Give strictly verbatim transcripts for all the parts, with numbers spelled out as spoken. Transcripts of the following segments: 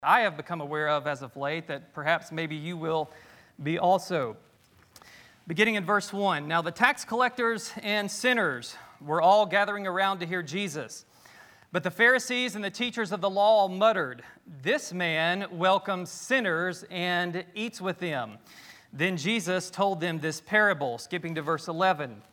I have become aware of as of late that perhaps maybe you will be also. Beginning in verse one, now the tax collectors and sinners were all gathering around to hear Jesus. But the Pharisees and the teachers of the law muttered, "This man welcomes sinners and eats with them." Then Jesus told them this parable, skipping to verse eleven.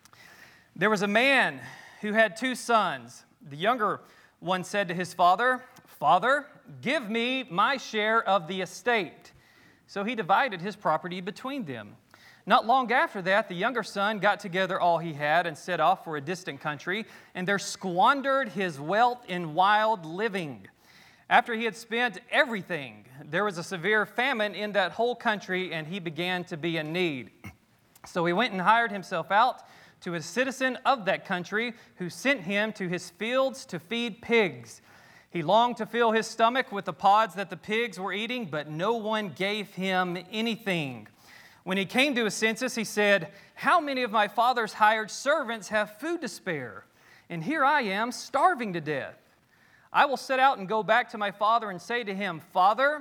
There was a man who had two sons. The younger one said to his father, "Father, give me my share of the estate." So he divided his property between them. Not long after that, the younger son got together all he had and set off for a distant country, and there squandered his wealth in wild living. After he had spent everything, there was a severe famine in that whole country, and he began to be in need. So he went and hired himself out to a citizen of that country, who sent him to his fields to feed pigs. He longed to fill his stomach with the pods that the pigs were eating, but no one gave him anything. When he came to his senses, he said, "How many of my father's hired servants have food to spare? And here I am, starving to death. I will set out and go back to my father and say to him, 'Father,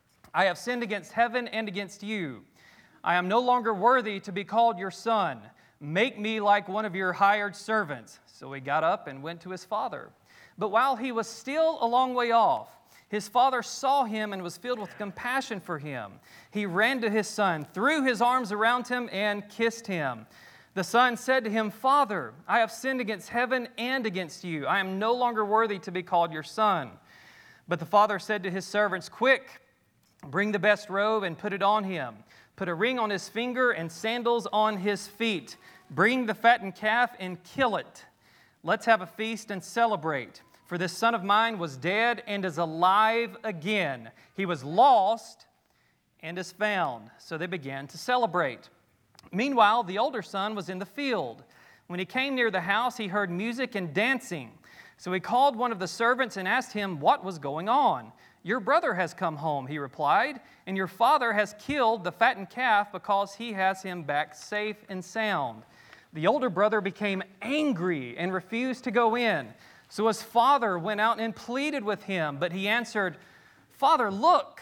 I have sinned against heaven and against you. I am no longer worthy to be called your son. Make me like one of your hired servants.' So he got up and went to his father. But while he was still a long way off, his father saw him and was filled with compassion for him. He ran to his son, threw his arms around him, and kissed him. The son said to him, 'Father, I have sinned against heaven and against you. I am no longer worthy to be called your son.' But the father said to his servants, 'Quick, bring the best robe and put it on him. Put a ring on his finger and sandals on his feet. Bring the fattened calf and kill it. Let's have a feast and celebrate. For this son of mine was dead and is alive again. He was lost and is found.' So they began to celebrate. Meanwhile, the older son was in the field. When he came near the house, he heard music and dancing. So he called one of the servants and asked him what was going on. 'Your brother has come home,' he replied, 'and your father has killed the fattened calf because he has him back safe and sound.' The older brother became angry and refused to go in. So his father went out and pleaded with him, but he answered, 'Father, look,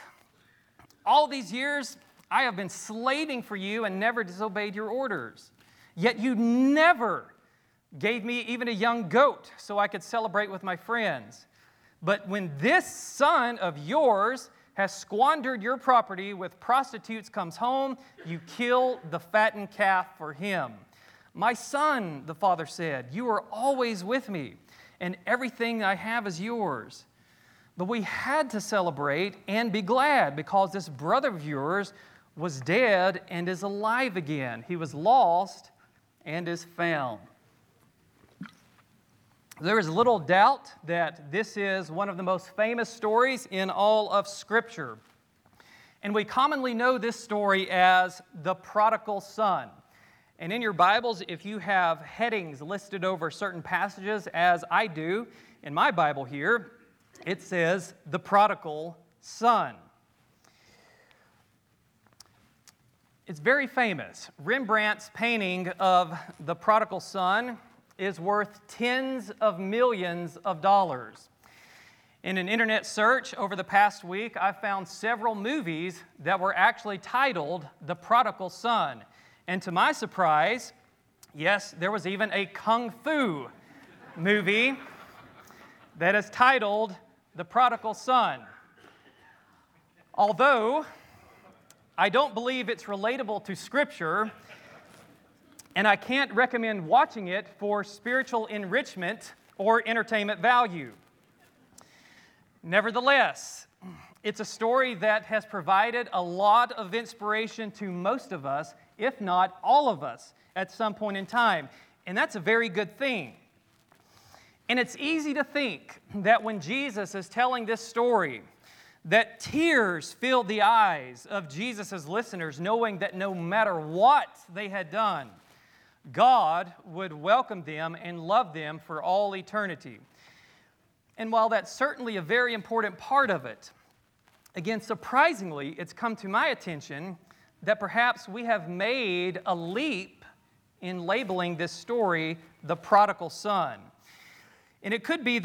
all these years I have been slaving for you and never disobeyed your orders. Yet you never gave me even a young goat so I could celebrate with my friends. But when this son of yours has squandered your property with prostitutes comes home, you kill the fattened calf for him.' 'My son,' the father said, 'you are always with me, and everything I have is yours. But we had to celebrate and be glad because this brother of yours was dead and is alive again. He was lost and is found.'" There is little doubt that this is one of the most famous stories in all of Scripture. And we commonly know this story as the prodigal son. And in your Bibles, if you have headings listed over certain passages, as I do in my Bible here, it says the prodigal son. It's very famous. Rembrandt's painting of the prodigal son is worth tens of millions of dollars. In an internet search over the past week, I found several movies that were actually titled The Prodigal Son. And to my surprise, yes, there was even a kung fu movie that is titled The Prodigal Son. Although I don't believe it's relatable to Scripture, and I can't recommend watching it for spiritual enrichment or entertainment value. Nevertheless, it's a story that has provided a lot of inspiration to most of us, if not all of us, at some point in time. And that's a very good thing. And it's easy to think that when Jesus is telling this story, that tears filled the eyes of Jesus' listeners, knowing that no matter what they had done, God would welcome them and love them for all eternity. And while that's certainly a very important part of it, again, surprisingly, it's come to my attention that perhaps we have made a leap in labeling this story the prodigal son. And it could be that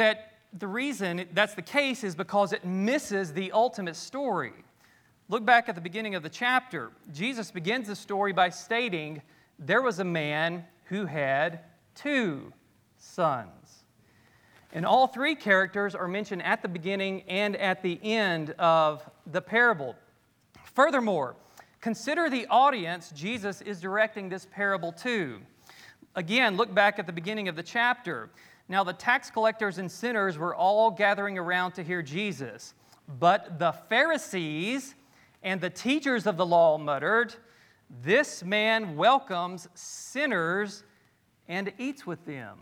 the reason that's the case is because it misses the ultimate story. Look back at the beginning of the chapter. Jesus begins the story by stating there was a man who had two sons. And all three characters are mentioned at the beginning and at the end of the parable. Furthermore, consider the audience Jesus is directing this parable to. Again, look back at the beginning of the chapter. Now, the tax collectors and sinners were all gathering around to hear Jesus. But the Pharisees and the teachers of the law muttered, "This man welcomes sinners and eats with them."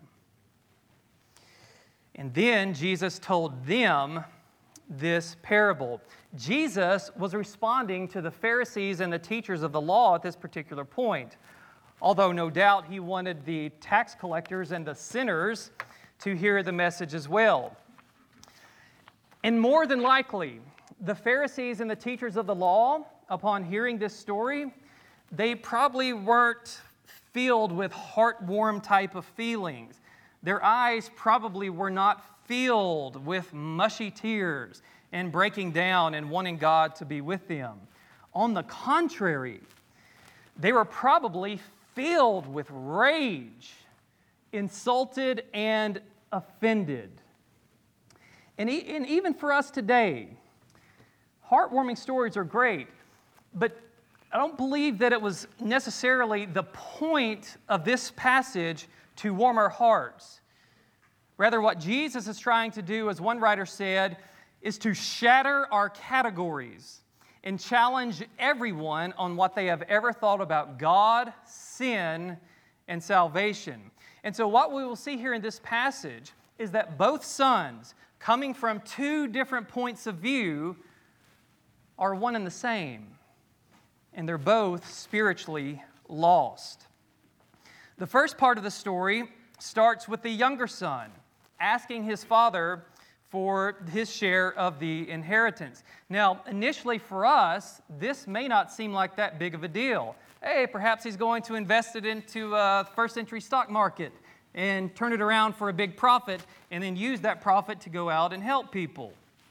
And then Jesus told them this parable. Jesus was responding to the Pharisees and the teachers of the law at this particular point, although no doubt he wanted the tax collectors and the sinners to hear the message as well. And more than likely, the Pharisees and the teachers of the law, upon hearing this story, they probably weren't filled with heartwarm type of feelings. Their eyes probably were not filled with mushy tears and breaking down and wanting God to be with them. On the contrary, they were probably filled with rage, insulted, and offended. And, e- and even for us today, heartwarming stories are great, but I don't believe that it was necessarily the point of this passage to warm our hearts. Rather, what Jesus is trying to do, as one writer said, is to shatter our categories and challenge everyone on what they have ever thought about God, sin, and salvation. And so what we will see here in this passage is that both sons, coming from two different points of view, are one and the same. And they're both spiritually lost. The first part of the story starts with the younger son asking his father for his share of the inheritance. Now, initially for us, this may not seem like that big of a deal. Hey, perhaps he's going to invest it into a first century stock market and turn it around for a big profit and then use that profit to go out and help people.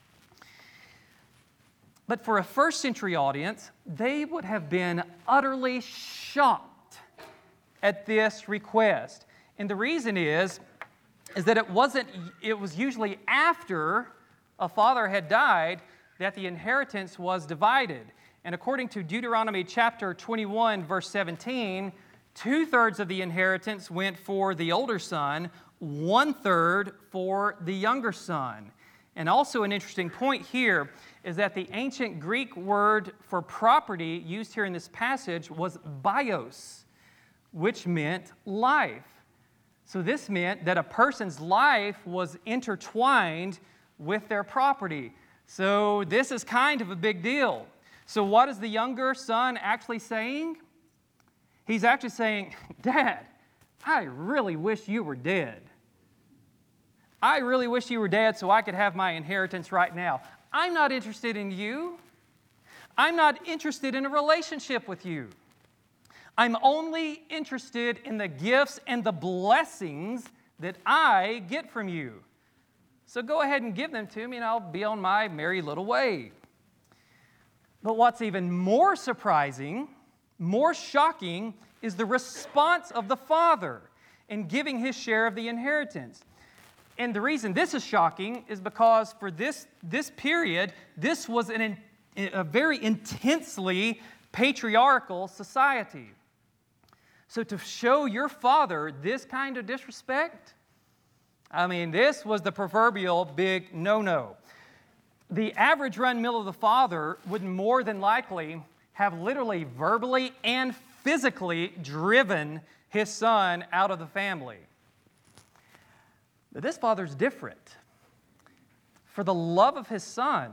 But for a first century audience, they would have been utterly shocked at this request. And the reason is, is that it wasn't, it was usually after a father had died that the inheritance was divided. And according to Deuteronomy chapter twenty-one, verse seventeen, two-thirds of the inheritance went for the older son, one-third for the younger son. And also an interesting point here is that the ancient Greek word for property used here in this passage was bios, which meant life. So this meant that a person's life was intertwined with their property. So this is kind of a big deal. So what is the younger son actually saying? He's actually saying, "Dad, I really wish you were dead. I really wish you were dead so I could have my inheritance right now. I'm not interested in you. I'm not interested in a relationship with you. I'm only interested in the gifts and the blessings that I get from you. So go ahead and give them to me and I'll be on my merry little way." But what's even more surprising, more shocking, is the response of the father in giving his share of the inheritance. And the reason this is shocking is because for this, this period, this was an, a very intensely patriarchal society. So to show your father this kind of disrespect, I mean, this was the proverbial big no-no. The average run mill of the father would more than likely have literally verbally and physically driven his son out of the family. But this father's different. For the love of his son,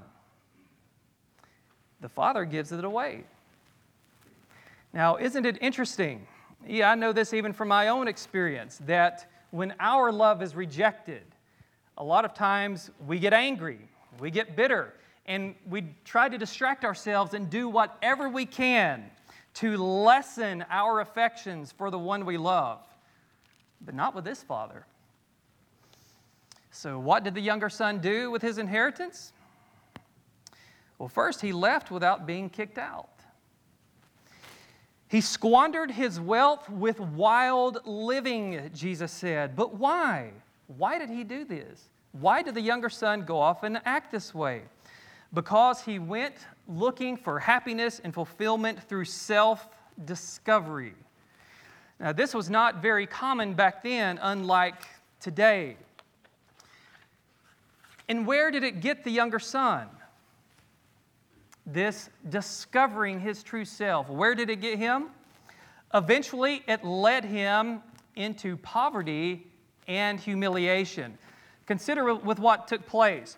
the father gives it away. Now, isn't it interesting? Yeah, I know this even from my own experience, that when our love is rejected, a lot of times we get angry, we get bitter, and we try to distract ourselves and do whatever we can to lessen our affections for the one we love. But not with this father. So what did the younger son do with his inheritance? Well, first, he left without being kicked out. He squandered his wealth with wild living, Jesus said. But why? Why did he do this? Why did the younger son go off and act this way? Because he went looking for happiness and fulfillment through self-discovery. Now, this was not very common back then, unlike today. And where did it get the younger son? This discovering his true self. Where did it get him? Eventually, it led him into poverty and humiliation. Consider with what took place.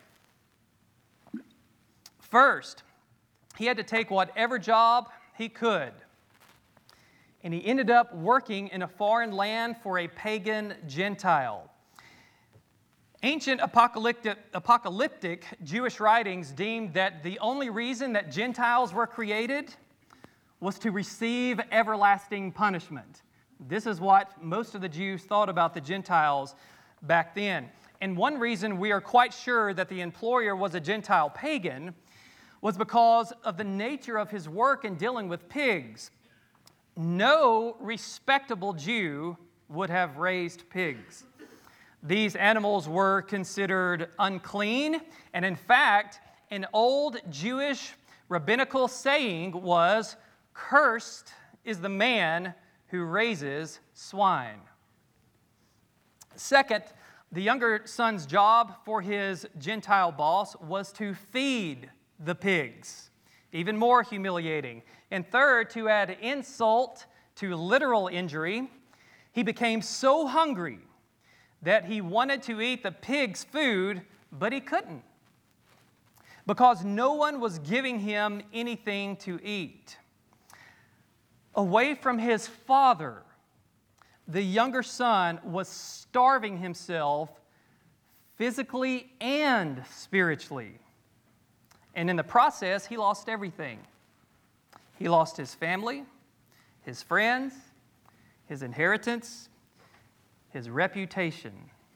First, he had to take whatever job he could. And he ended up working in a foreign land for a pagan Gentile. Ancient apocalyptic, apocalyptic Jewish writings deemed that the only reason that Gentiles were created was to receive everlasting punishment. This is what most of the Jews thought about the Gentiles back then. And one reason we are quite sure that the employer was a Gentile pagan was because of the nature of his work in dealing with pigs. No respectable Jew would have raised pigs. These animals were considered unclean, and in fact, an old Jewish rabbinical saying was, "Cursed is the man who raises swine." Second, the younger son's job for his Gentile boss was to feed the pigs, even more humiliating. And third, to add insult to literal injury, he became so hungry that he wanted to eat the pig's food, but he couldn't, because no one was giving him anything to eat. Away from his father, the younger son was starving himself physically and spiritually. And in the process, he lost everything. He lost his family, his friends, his inheritance, his reputation.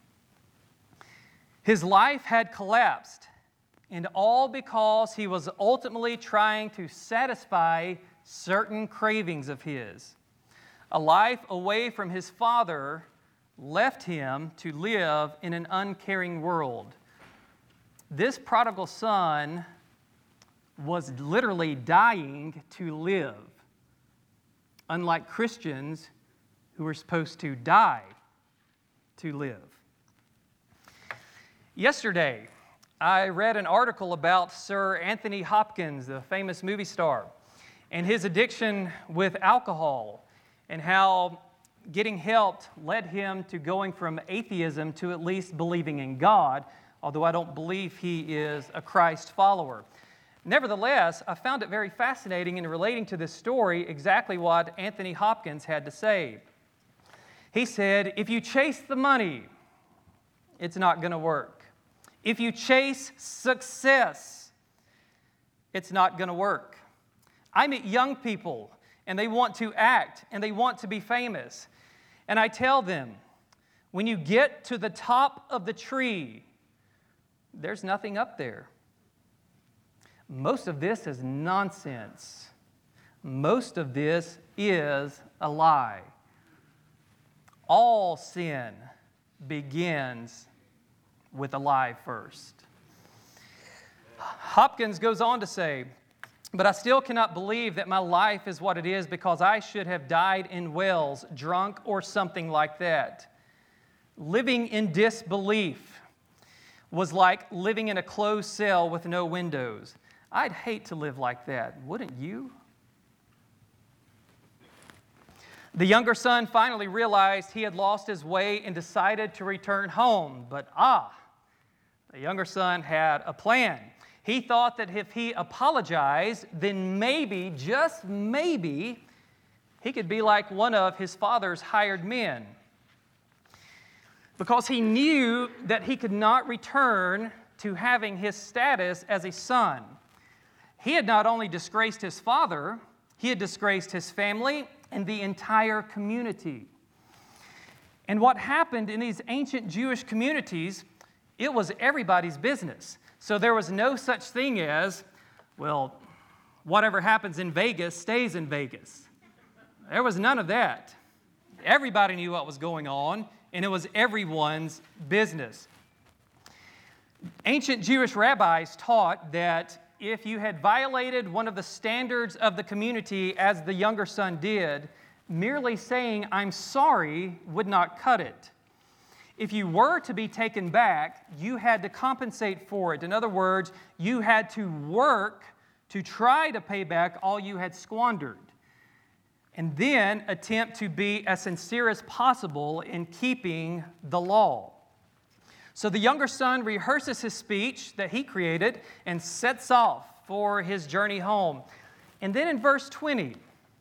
His life had collapsed, and all because he was ultimately trying to satisfy certain cravings of his. A life away from his father left him to live in an uncaring world. This prodigal son was literally dying to live, unlike Christians who were supposed to die to live. Yesterday, I read an article about Sir Anthony Hopkins, the famous movie star, and his addiction with alcohol, and how getting help led him to going from atheism to at least believing in God, although I don't believe he is a Christ follower. Nevertheless, I found it very fascinating in relating to this story exactly what Anthony Hopkins had to say. He said, if you chase the money, it's not going to work. If you chase success, it's not going to work. I meet young people, and they want to act, and they want to be famous. And I tell them, when you get to the top of the tree, there's nothing up there. Most of this is nonsense. Most of this is a lie. All sin begins with a lie first. Hopkins goes on to say, but I still cannot believe that my life is what it is because I should have died in wells, drunk, or something like that. Living in disbelief was like living in a closed cell with no windows. I'd hate to live like that, wouldn't you? The younger son finally realized he had lost his way and decided to return home. But ah, the younger son had a plan. He thought that if he apologized, then maybe, just maybe, he could be like one of his father's hired men. Because he knew that he could not return to having his status as a son. He had not only disgraced his father, he had disgraced his family and the entire community. And what happened in these ancient Jewish communities it was everybody's business. So there was no such thing as, well, whatever happens in Vegas stays in Vegas. There was none of that. Everybody knew what was going on, and it was everyone's business. Ancient Jewish rabbis taught that if you had violated one of the standards of the community as the younger son did, merely saying, "I'm sorry," would not cut it. If you were to be taken back, you had to compensate for it. In other words, you had to work to try to pay back all you had squandered, and then attempt to be as sincere as possible in keeping the law. So the younger son rehearses his speech that he created and sets off for his journey home. And then in verse twenty,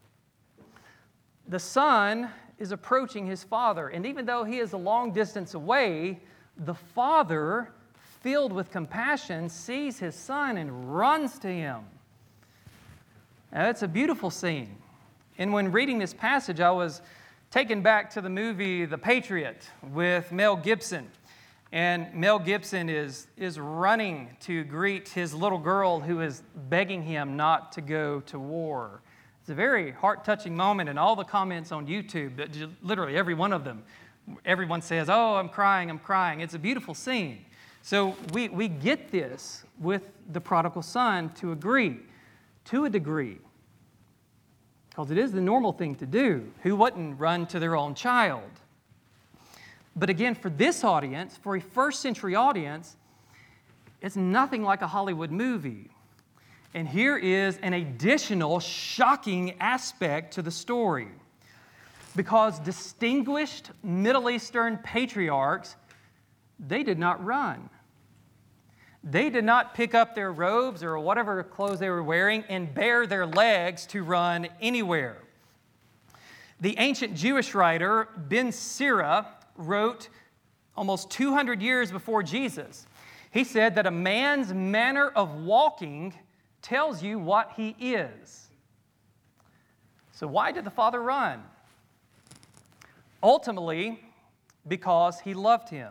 the son is approaching his father. And even though he is a long distance away, the father, filled with compassion, sees his son and runs to him. Now, it's a beautiful scene. And when reading this passage, I was taken back to the movie The Patriot with Mel Gibson. And Mel Gibson is, is running to greet his little girl who is begging him not to go to war. It's a very heart-touching moment, and all the comments on YouTube, that literally every one of them, everyone says, "Oh, I'm crying, I'm crying." It's a beautiful scene. So we, we get this with the prodigal son to agree, to a degree, because it is the normal thing to do. Who wouldn't run to their own child? But again, for this audience, for a first century audience, it's nothing like a Hollywood movie. And here is an additional shocking aspect to the story. Because distinguished Middle Eastern patriarchs, they did not run. They did not pick up their robes or whatever clothes they were wearing and bare their legs to run anywhere. The ancient Jewish writer Ben Sira wrote almost two hundred years before Jesus. He said that a man's manner of walking tells you what he is. So why did the father run? Ultimately, because he loved him.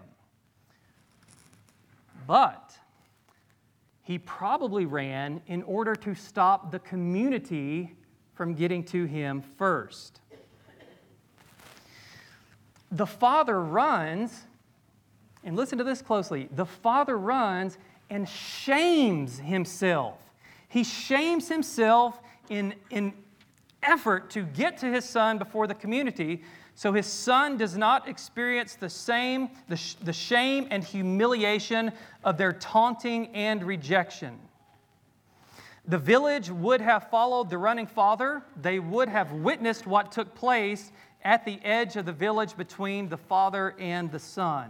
But he probably ran in order to stop the community from getting to him first. The father runs, and listen to this closely, the father runs and shames himself. He shames himself in, in effort to get to his son before the community, so his son does not experience the same, the, sh- the shame and humiliation of their taunting and rejection. The village would have followed the running father. They would have witnessed what took place at the edge of the village between the father and the son.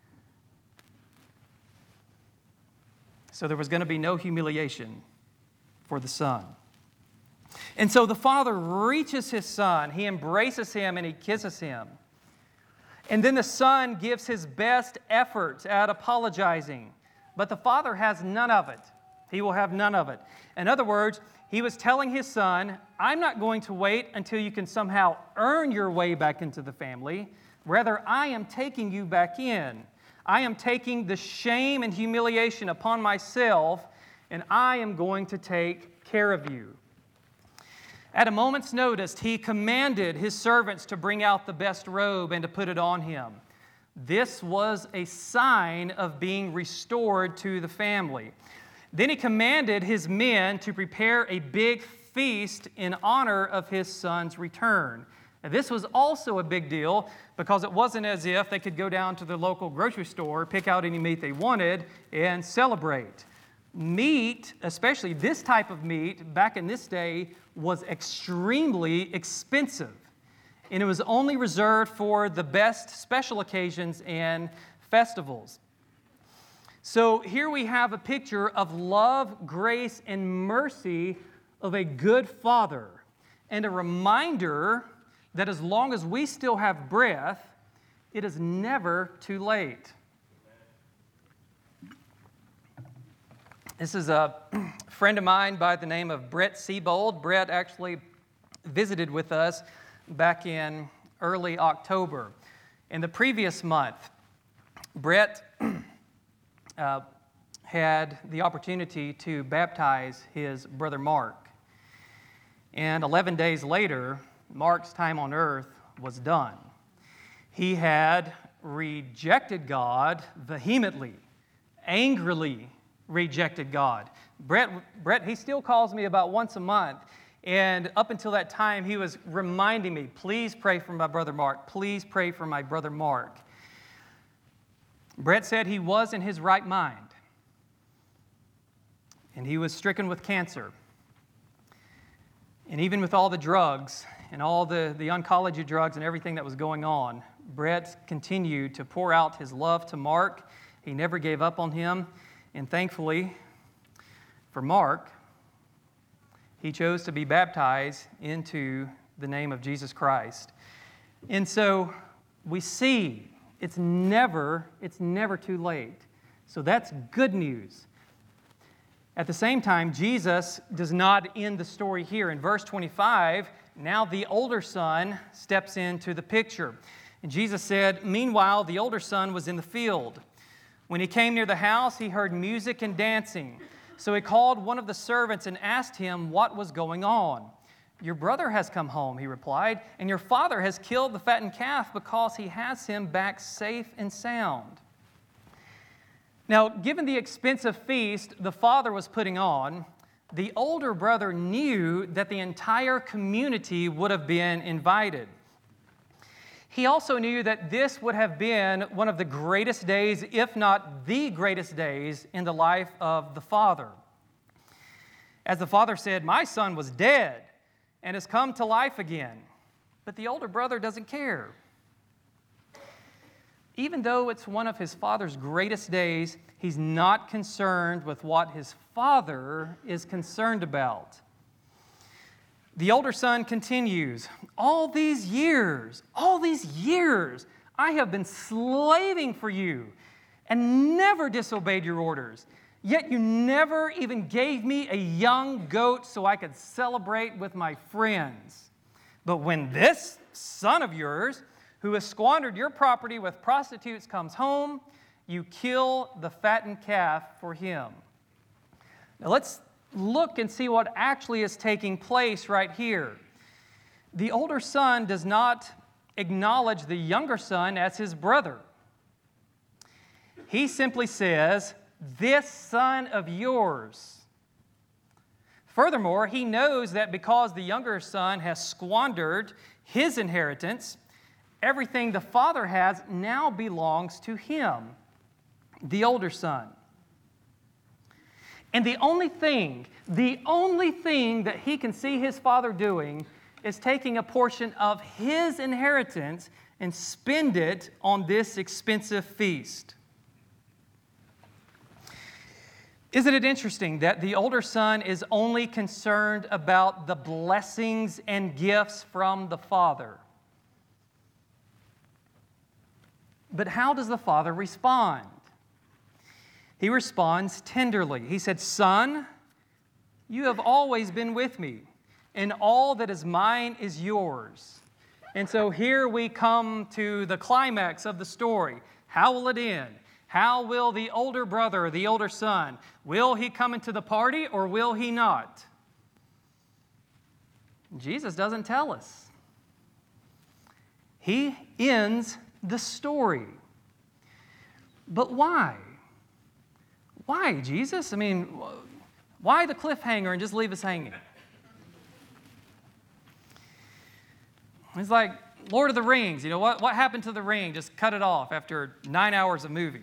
So there was going to be no humiliation for the son. And so the father reaches his son, he embraces him, and he kisses him. And then the son gives his best efforts at apologizing, but the father has none of it. He will have none of it. In other words, he was telling his son, "I'm not going to wait until you can somehow earn your way back into the family. Rather, I am taking you back in. I am taking the shame and humiliation upon myself, and I am going to take care of you." At a moment's notice, he commanded his servants to bring out the best robe and to put it on him. This was a sign of being restored to the family. Then he commanded his men to prepare a big feast in honor of his son's return. Now, this was also a big deal because it wasn't as if they could go down to the local grocery store, pick out any meat they wanted, and celebrate. Meat, especially this type of meat, back in this day, was extremely expensive. And it was only reserved for the best special occasions and festivals. So here we have a picture of love, grace, and mercy of a good father, and a reminder that as long as we still have breath, it is never too late. This is a friend of mine by the name of Brett Seabold. Brett actually visited with us back in early October. In the previous month, Brett uh, had the opportunity to baptize his brother Mark. And eleven days later, Mark's time on earth was done. He had rejected God vehemently, angrily rejected God. Brett, Brett, he still calls me about once a month, and up until that time, he was reminding me, please pray for my brother Mark. Please pray for my brother Mark. Brett said he was in his right mind, and he was stricken with cancer. And even with all the drugs and all the, the oncology drugs and everything that was going on, Brett continued to pour out his love to Mark. He never gave up on him. And thankfully, for Mark, he chose to be baptized into the name of Jesus Christ. And so we see it's never, it's never too late. So that's good news. At the same time, Jesus does not end the story here. In verse twenty-five, now the older son steps into the picture. And Jesus said, meanwhile, the older son was in the field. When he came near the house, he heard music and dancing. So he called one of the servants and asked him what was going on. Your brother has come home, he replied, and your father has killed the fattened calf because he has him back safe and sound. Now, given the expensive feast the father was putting on, the older brother knew that the entire community would have been invited. He also knew that this would have been one of the greatest days, if not the greatest days, in the life of the father. As the father said, my son was dead and has come to life again. But the older brother doesn't care. Even though it's one of his father's greatest days, he's not concerned with what his father is concerned about. The older son continues, all these years, all these years, I have been slaving for you and never disobeyed your orders. Yet you never even gave me a young goat so I could celebrate with my friends. But when this son of yours, who has squandered your property with prostitutes, comes home, you kill the fattened calf for him. Now let's look and see what actually is taking place right here. The older son does not acknowledge the younger son as his brother. He simply says, this son of yours. Furthermore, he knows that because the younger son has squandered his inheritance, everything the father has now belongs to him, the older son. And the only thing, the only thing that he can see his father doing is taking a portion of his inheritance and spend it on this expensive feast. Isn't it interesting that the older son is only concerned about the blessings and gifts from the father? But how does the father respond? He responds tenderly. He said, son, you have always been with me, and all that is mine is yours. And so here we come to the climax of the story. How will it end? How will the older brother, the older son, will he come into the party or will he not? Jesus doesn't tell us. He ends the story. But why? Why, Jesus? I mean, why the cliffhanger and just leave us hanging? It's like Lord of the Rings. You know, what, what happened to the ring? Just cut it off after nine hours of movie.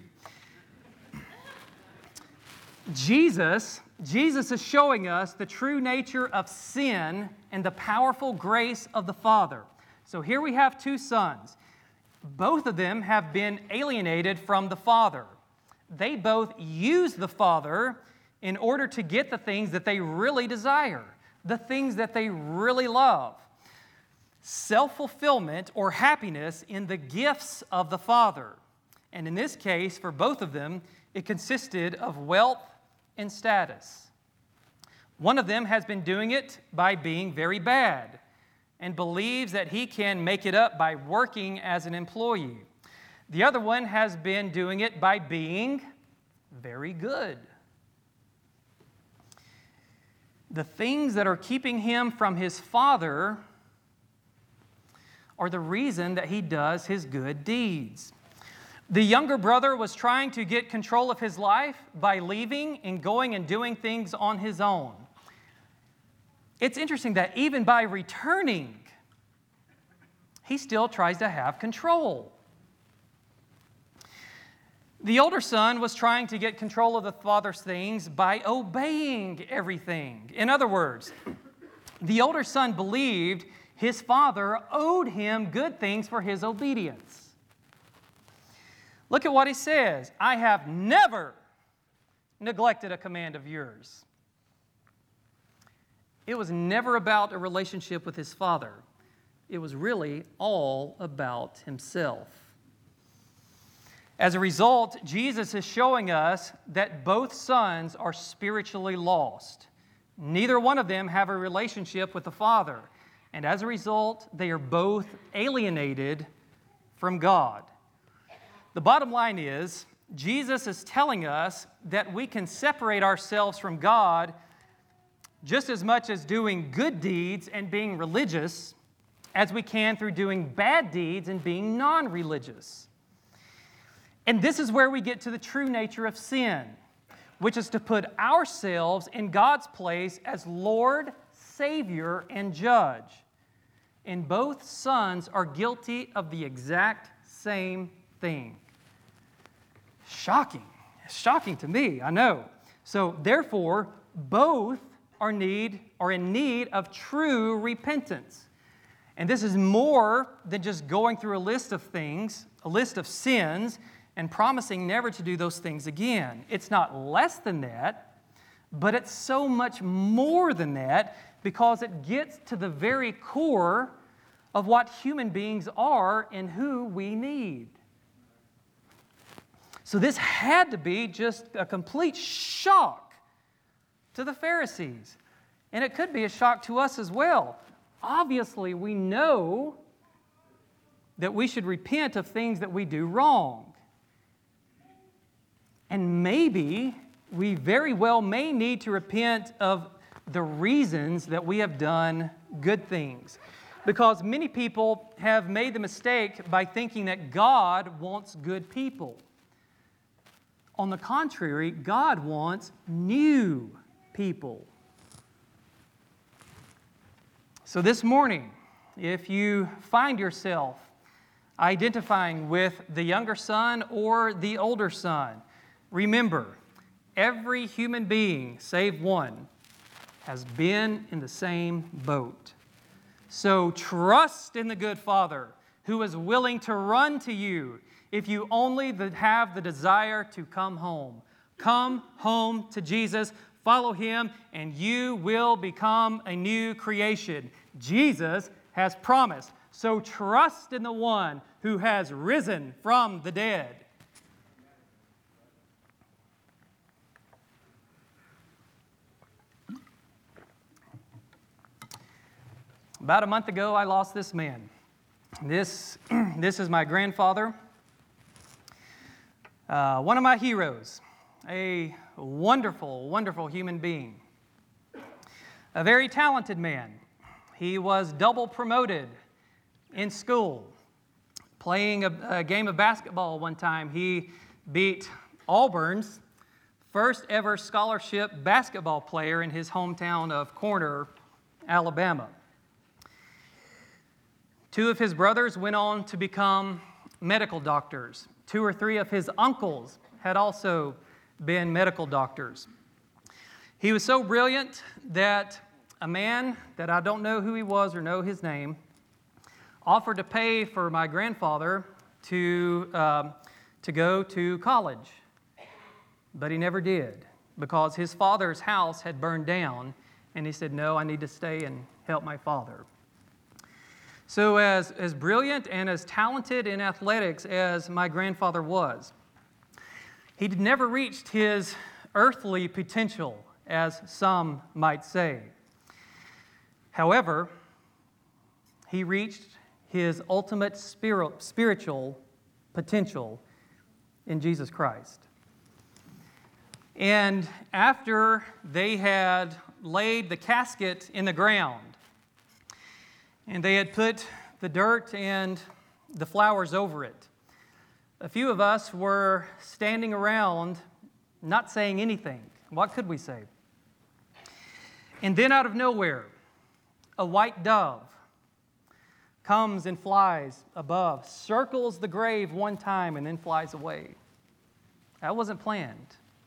Jesus, Jesus is showing us the true nature of sin and the powerful grace of the Father. So here we have two sons. Both of them have been alienated from the Father. They both use the Father in order to get the things that they really desire, the things that they really love. Self-fulfillment or happiness in the gifts of the Father. And in this case, for both of them, it consisted of wealth and status. One of them has been doing it by being very bad and believes that he can make it up by working as an employee. The other one has been doing it by being very good. The things that are keeping him from his Father are the reason that he does his good deeds. The younger brother was trying to get control of his life by leaving and going and doing things on his own. It's interesting that even by returning, he still tries to have control. The older son was trying to get control of the father's things by obeying everything. In other words, the older son believed his father owed him good things for his obedience. Look at what he says. I have never neglected a command of yours. It was never about a relationship with his father. It was really all about himself. As a result, Jesus is showing us that both sons are spiritually lost. Neither one of them have a relationship with the Father. And as a result, they are both alienated from God. The bottom line is, Jesus is telling us that we can separate ourselves from God just as much as doing good deeds and being religious as we can through doing bad deeds and being non-religious. And this is where we get to the true nature of sin, which is to put ourselves in God's place as Lord, Savior, and Judge. And both sons are guilty of the exact same thing. Shocking. Shocking to me, I know. So therefore, both are need are in need of true repentance. And this is more than just going through a list of things, a list of sins, and promising never to do those things again. It's not less than that, but it's so much more than that because it gets to the very core of what human beings are and who we need. So this had to be just a complete shock to the Pharisees. And it could be a shock to us as well. Obviously, we know that we should repent of things that we do wrong. And maybe we very well may need to repent of the reasons that we have done good things. Because many people have made the mistake by thinking that God wants good people. On the contrary, God wants new people. So this morning, if you find yourself identifying with the younger son or the older son, remember, every human being, save one, has been in the same boat. So trust in the good Father who is willing to run to you if you only have the desire to come home. Come home to Jesus, follow Him, and you will become a new creation. Jesus has promised. So trust in the one who has risen from the dead. About a month ago, I lost this man. This, this is my grandfather, uh, one of my heroes, a wonderful, wonderful human being, a very talented man. He was double promoted in school. Playing a, a game of basketball one time, he beat Auburn's first ever scholarship basketball player in his hometown of Corner, Alabama. Two of his brothers went on to become medical doctors. Two or three of his uncles had also been medical doctors. He was so brilliant that a man that I don't know who he was or know his name offered to pay for my grandfather to, um, to go to college. But he never did because his father's house had burned down, and he said, no, I need to stay and help my father. So as, as brilliant and as talented in athletics as my grandfather was, he never reached his earthly potential, as some might say. However, he reached his ultimate spiritual potential in Jesus Christ. And after they had laid the casket in the ground, and they had put the dirt and the flowers over it, a few of us were standing around not saying anything. What could we say? And then out of nowhere, a white dove comes and flies above, circles the grave one time, and then flies away. That wasn't planned.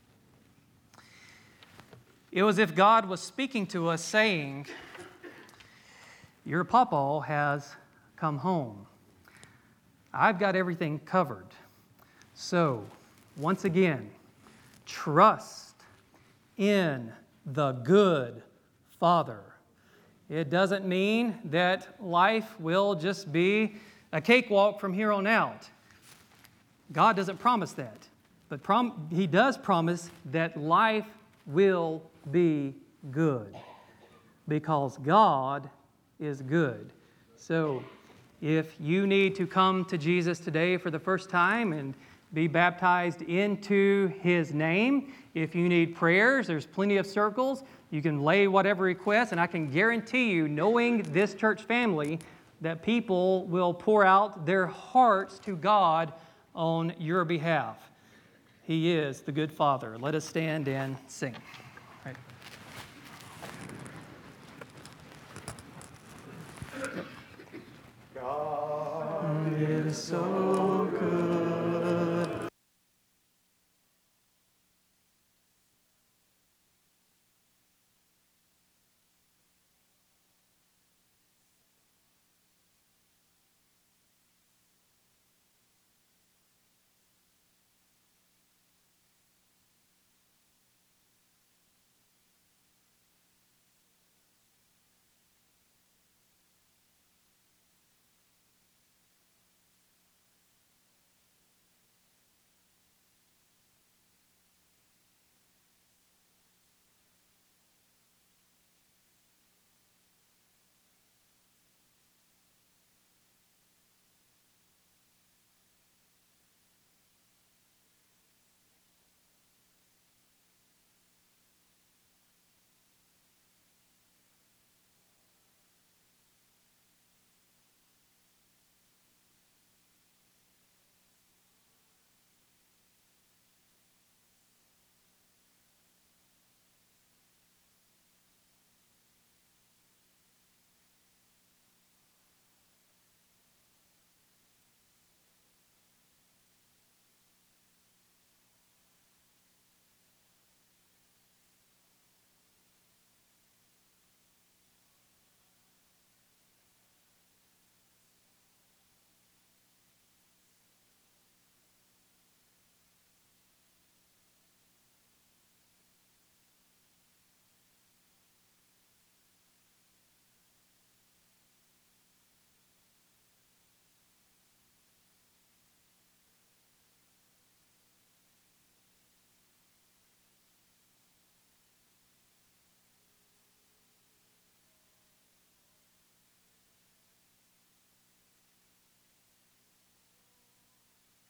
It was as if God was speaking to us saying, your pawpaw has come home. I've got everything covered. So, once again, trust in the good Father. It doesn't mean that life will just be a cakewalk from here on out. God doesn't promise that. But prom- He does promise that life will be good, because God is good. So, if you need to come to Jesus today for the first time and be baptized into His name, if you need prayers, there's plenty of circles. You can lay whatever request, and I can guarantee you, knowing this church family, that people will pour out their hearts to God on your behalf. He is the good Father. Let us stand and sing. Right. God is so